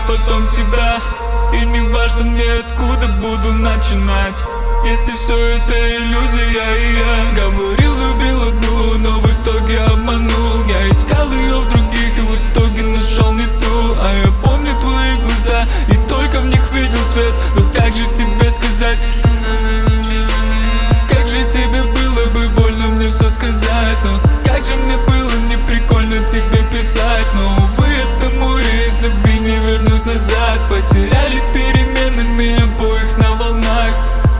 потом тебя. И не важно мне, откуда буду начинать, если все это иллюзия. И я говорил, любил одну, но в итоге обманул. Я искал ее в других и в итоге нашел не ту. А я помню твои глаза и только в них видел свет. Но как же тебе сказать? Как же тебе было бы больно мне все сказать? Но как же мне было не прикольно тебе писать. Но увы, это море из любви не вернуть назад. Потеряли переменами обоих на волнах.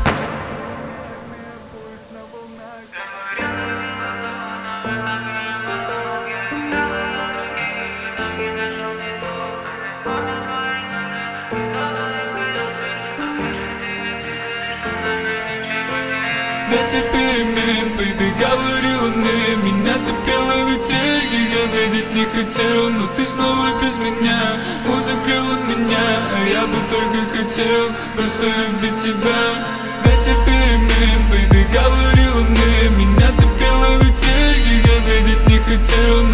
Дайте перемен, baby, говорила мне. Меня топила метель, и я видеть не хотел. Но ты снова без меня, закрыла меня. А я бы только хотел просто любить тебя. Дайте перемен, baby, говорила мне. Меня топила метель, и я видеть не хотел.